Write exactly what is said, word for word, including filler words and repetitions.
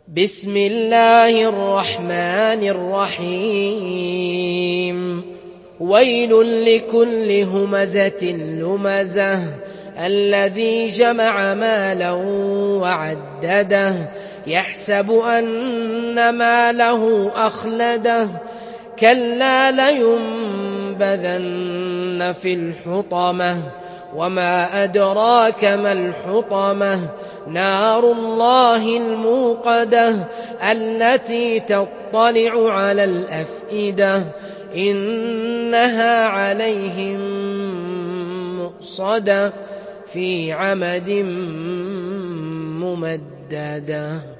بسم الله الرحمن الرحيم ويل لكل همزة لمزة الذي جمع مالا وعدده يحسب أن ماله أخلده كلا لينبذن في الحطمة وما أدراك ما الحطمة نار الله الموقدة التي تطلع على الأفئدة إنها عليهم مؤصدة في عمد ممددة.